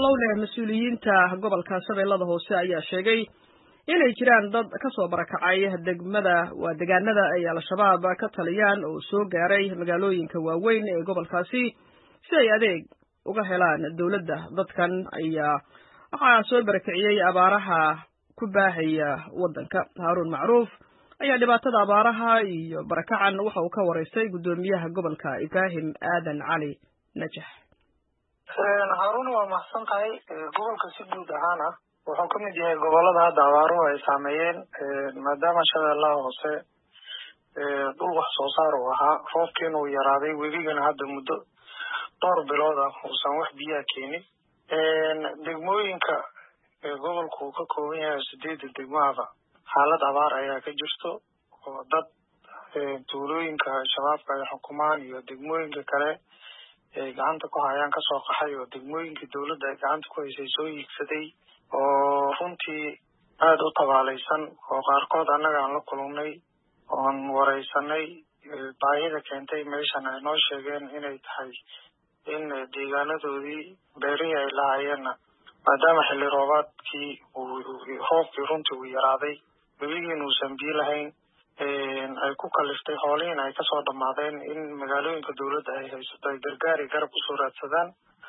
bilowle mas'uuliyiinta gobolka Shabeellada Hoose ayaa sheegay inay jiraan dad ka soo barakacay deegaanada ay al-shabaab ka taliyaan oo soo gaaray magaalooyinka waaweyn ee gobolkaasi si ay adeeg uga helaan dawladda. Dadkan ayaa waxaa soo barakaciyay abaaraha ku baahaya wadanka. Haarun Macruuf ayaa dhibaatada abaaraha iyo barakacan waxa uu ka wareystay gudoomiyaha gobolka Ibrahim Aadan Cali Najax. Haarun waa mahadsan tahay. Gobolka si guud ahaan wuxuu ka mid yahay gobolada hadda abaaruhu ay saameeyeen maadaama Shabeellaha Hoose dhul wax soo saar uu ahaa, roobkiina uu yaraaday, webigana hadda muddo dhowr bilood uusan wax biyaha keenin. Degmooyinka gobolku uu ka kooban yahay 8 degmada xaalad abaar ayaa ka jirto oo dad tuulooyinka shabaabka ay xukumaan iyo degmooyinka kale gacanta ku hayaan ka soo qaxay oo degmooyinka dawladda ay gacanta ku haysay soo iibsaday oo runtii aad u tabaalaysan oo qaarkood annaga aan la kulannay oon wareysanay baahida keentay meeshan ay noo sheegeen inay tahay in deegaanadoodii beerihii ay lahayeenna maadaama xilli roobaadkii roobkii runtii uu yaraaday, webigiina uusan biyo lahayn, ay ku kaliftay xoolihiina ay kasoo dhammaadeen in magaalooyinka dawladda ay haysato ay gargaari garab usoo raadsadaan.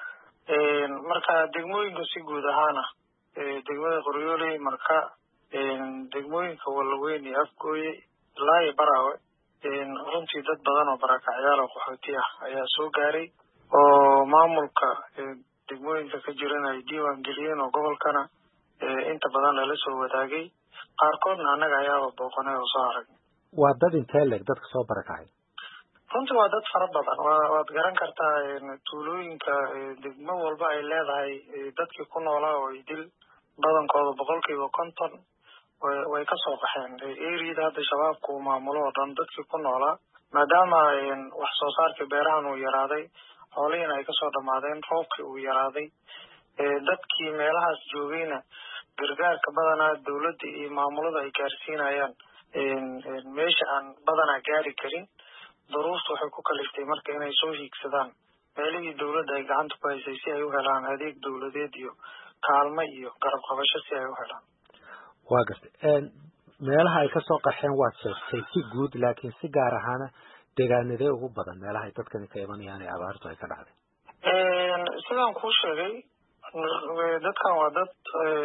Marka degmooyinka si guud ahaana degmada Qoryooley, Marka, degmooyinka Walaweyn iyo Afgooye ilaa iyo Baraawe runtii dad badan oo barakacyaal oo qaxooti ayaa soo gaaray oo maamulka degmooyinka ka jiran ay diiwaan geliyeen oo gobolkana inta badan lala soo wadaagay. qaarkoodna annaga ayaaba booqanay oo soo aragnay. Waa dad intee leeg dadka soo barakacay? Runtii waa dad fara badan. waad garan kartaa tuulooyinka degmo walba ay leedahay dadkii ku noolaa oo idil badankooda 50% way ka soo baxeen. Eeriyada hadda shabaabku uu maamulo oo dhan dadkii ku noolaa maadaama wax soo saarka beerahan uu yaraaday, xoolihiina ay kasoo dhammaadeen, roobkii uu yaraaday, dadkii meelahaas joogayna gargaarka badanaa dawladda iyo maamulada ay gaarsiinayaan meesha aan badanaa gaari karin. duruuftu waxay ku kaliftay marka inay soo hiigsadaan meelihii dawladda ay gacanta ku haysay si ay u helaan adeeg dawladeed iyo kaalmo iyo garab qabasho si ay u helaan. Waa gartay. Meelaha ay ka soo qaxeen waad sheegtay si guud, laakiin si gaar ahaan deegaanadee ugu badan meelaha ay dadkani ka imanayaan ee abaartu ay ka dhacday? Sidaan kuu sheegay, dadkan waa dad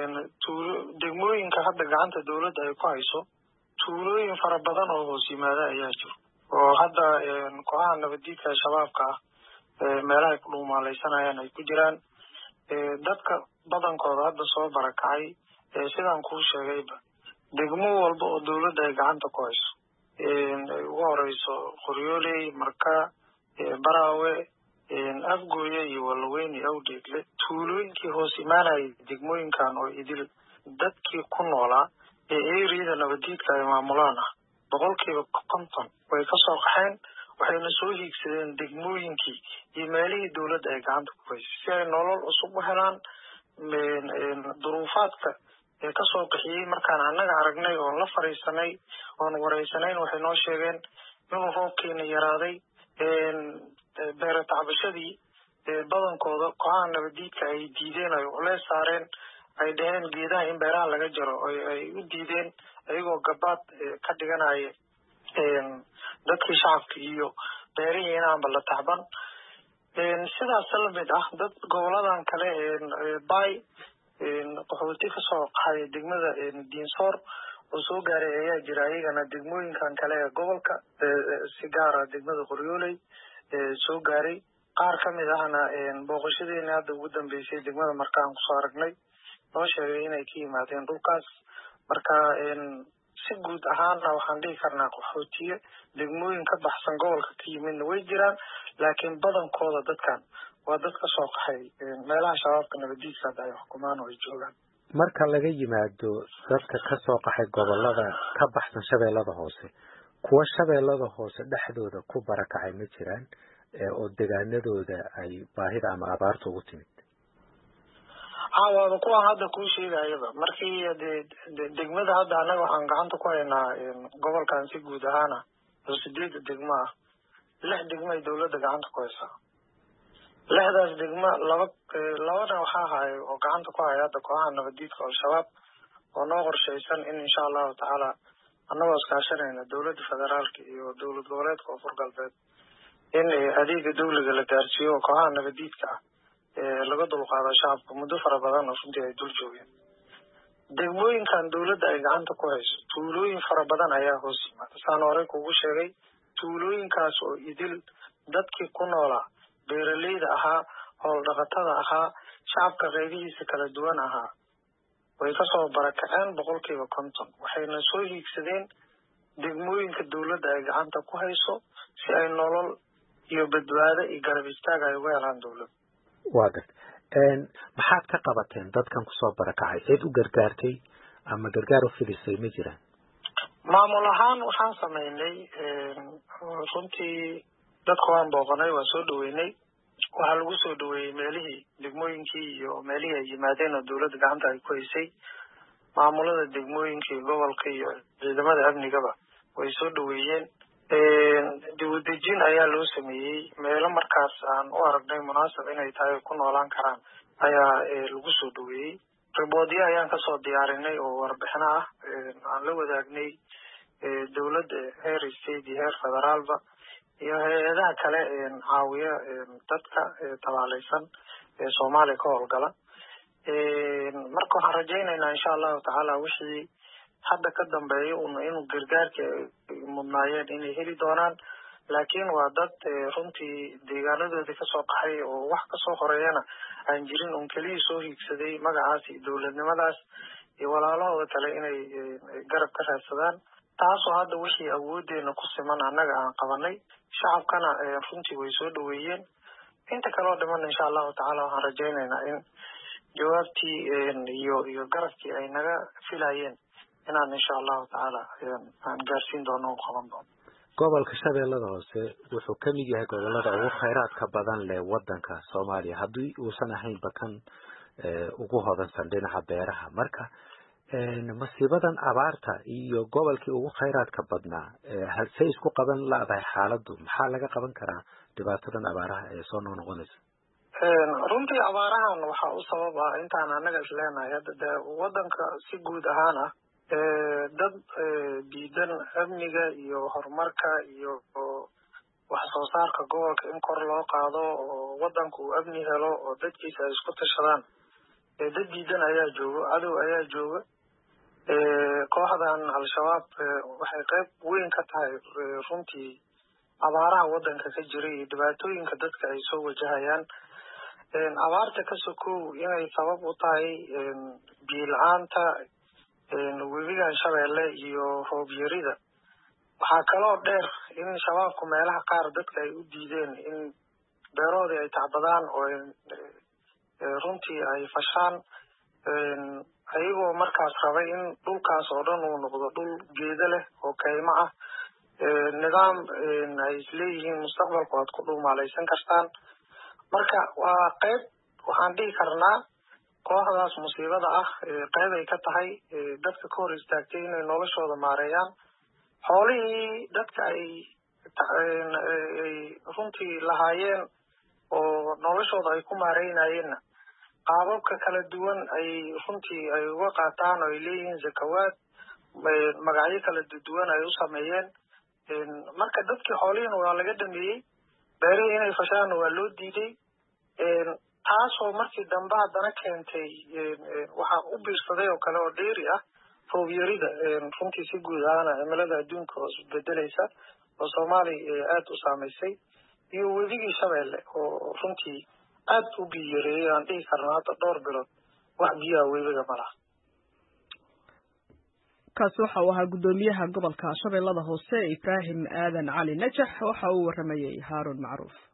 degmooyinka hadda gacanta dawladda ay ku hayso tuulooyin fara badan oo hoos yimaada ayaa jiro oo hadda kooxaha nabaddiidka shabaabka meelaha ay ku dhuumaalaysanayaan ay ku jiraan. dadka badankooda hadda soo barakacay sidaan kuu sheegayba degmo walba oo dawladda ay gacanta ku hayso ay ugu horeyso Qoryooley, Marka, Baraawe, Afgooye iyo Walaweyn iyo Awdheegle, tuulooyinkii hoos imaanayay degmooyinkan oo idil dadkii ku noolaa eeriyada nabaddiidka ay maamulaan 50% way ka soo qaxeen, waxayna soo hiigsadeen degmooyinkii iyo meelihii dawladda ay gacanta ku haysay si ay nolol cusub u helaan. duruufaadka ka soo qaxiyay markaan annaga aragnay oo la fariisanay oon wareysanayn waxay noo sheegeen inuu roobkiina yaraaday, beero tacbashadii badankooda kooxaha nabaddiidka ay diideen, ay culeys saareen, ay dhaheen geedaha in beeraha laga jaro ay u diideen ayagoo gabaad ka dhiganaya dadkii shacabka iyo beerihii inaanba la tacban. sidaas la mid dad goboladan kale bay qaxooti ka soo qaxay degmada Diinsoor oo soo gaaray ayaa jira ayagana degmooyinkan kale ee gobolka si gaar ah degmada Qoryooley soo gaaray. qaar ka mid ahna booqashadeena hadda ugu dambeysay degmada Marka aan kusoo aragnay noo sheegay inay ka yimaadeen dhulkaas. marka si guud ahaanna waxaan dhihi karnaa qaxootiye degmooyin ka baxsan gobolka ka yimidna way jiraan, laakiin badankooda dadkan waa dad ka soo qaxay meelaha shabaabka nabaddiidka hadda ay xukumaan oo ay joogaan. Marka laga yimaado dadka ka soo qaxay gobolada ka baxsan Shabeellada Hoose, kuwa Shabeellada Hoose dhexdooda ku barakacay ma jiraan oo deegaanadooda ay baahida ama abaartu ugu timid? waaba kuwaan hadda kuu sheegayaba. markii degmada hadda annaga waxaan gacanta ku haynaa gobolkan si guud ahaana oo 8 degmo 6 degmo ay dawladda gacanta ku haysaa, lixdaas degmo labana waxaa hayo oo gacanta ku haya hadda kooxaha nabadiidka al-shabaab oo noo qorshaysan in insha allahu tacaala annagoo iskaashanayna dowladda federaalka iyo dowlad goboleedka koonfur galbeed in adeega dawliga la gaarsiiyo oo kooxaha nabadiidka ah laga dulqaado shacabka muddo fara badan oo runtii ay dul joogeen. degmooyinkan dowladda ay gacanta ku hayso tuulooyin fara badan ayaa hoos yimaada saan horey kugu sheegay. tuulooyinkaas oo idil dadkii ku noolaa beeraleyda ahaa, howl dhaqatada ahaa, shacabka qeybihiisa kala duwan ahaa way kasoo barakaceen 50%. waxayna soo hiigsadeen degmooyinka dowladda ay gacanta ku hayso si ay nolol iyo badbaado iyo garab istaag ay uga helaan dowladda. waa garta maxaad ka qabateen dadkan kusoo barakacay? cid u gargaartay ama gargaar u fidisay ma jiraan? maamul ahaan waxaan samaynay runtii dadka waan booqanay, waa soo dhaweynay. waxaa lagu soo dhaweeyey meelihii degmooyinkii iyo meelihii ay yimaadeen oo dowladda gacanta ay ku haysay. maamulada degmooyinkii gobolka iyo ciidamada amnigaba way soo dhaweeyeen. dibudejin ayaa loo sameeyey meelo markaas aan u aragnay munaasab inay tahay ku noolaan karaan ayaa lagu soo dhaweeyey. riboodyo ayaan kasoo diyaarinay oo warbixino ah aan la wadaagnay dowladda heer state iyo heer federaalba iyo hay-adaha kale caawiya dadka tabaalaysan ee Soomaaliya ka howlgala. marka waxaan rajaynaynaa insha allahu tacaala wixii hadda ka dambeeya inuu gargaarka mudnaayeen inay heli doonaan. laakiin waa dad runtii deegaanadoodii kasoo qaxay oo wax kasoo horeeyana aan jirin un keliyii soo hiigsaday magacaas iyo dowladnimadaas iyo walaalahooda kale inay garab ka raadsadaan. taasoo hadda wixii awoodeena ku siman annaga aan qabanay. shacabkana runtii way soo dhaweeyeen. inta kaloo dhiman insha allahu tacaala waxaan rajaynaynaa in jawaabtii iyo garabkii ay naga filayeen inaan insha allahu tacaala aan gaarsiin doono u qaban doono. gobolka Shabeellada Hoose wuxuu ka mid yahay gobolada ugu kheyraadka badan leh wadanka Soomaaliya haddii uusan ahayn bakan ugu hodansan dhinaca beeraha. marka masiibadan abaarta iyo gobolkii ugu kheyraadka badnaa halse isku qaban laadahay xaaladdu maxaa laga qaban karaa dhibaatadan abaaraha ee soo noqonaysa? runtii abaarahan waxaa u sabab ah intaan anaga isleenahay hadda wadanka si guud ahaan ah dad diidan amniga iyo horumarka iyo wax soo saarka gobolka in kor loo qaado oo wadanku uu amni helo oo dadkiisa ay isku tashadaan. dad diidan ayaa jooga, cadow ayaa jooga. kooxdan al-shabaab waxay qayb weyn ka tahay runtii abaaraha wadanka ka jira iyo dhibaatooyinka dadka ay soo wajahayaan. abaarta ka sokow inay sabab u tahay biyo la-aanta webigan Shabeelle iyo roob yarida. waxaa kaloo dheer in shabaabku meelaha qaar dadka ay u diideen in beeroodii ay tacbadaan oo runtii ay fashaan ayagoo markaas rabay in dhulkaas oo dhan uu noqdo dhul geedo leh oo kaymo ah. nidaam ay isleeyihiin mustaqbalku aad ku dhumaalaysan kartaan. marka waa qayb waxaan dhihi karnaa kooxdaas musiibada ah qayb ay ka tahay dadka ka hor istaagtay inay noloshooda maareeyaan. xoolihii dadka ay runtii lahaayeen oo noloshooda ay ku maareynayeenna qaababka kala duwan ay runtii ay uga qaataan oo ay leeyihiin zakawaad magacyo kala duwan ay u sameeyeen. marka dadkii xoolihiina waa laga dhameeyey, beerihii inay fashaan waa loo diiday. taasoo markii dambe haddana keentay waxaa u biirsaday oo kale oo dheeri ah roob yarida runtii si guud ahaana cimilada adduunka oo isbedelaysa oo Soomaaliya aad u saamaysay iyo wedigii Shabeelle oo runtii aad u biyo yareeyay. aan dhihi karnaa hadda dhowr bilood wax biyaha webiga ma laha. kaasi waxa uu ahaa gudoomiyaha gobolka Shabeellada Hoose Ibraahim Aadan Cali Najax waxa uu waramayay Haarun Macruuf.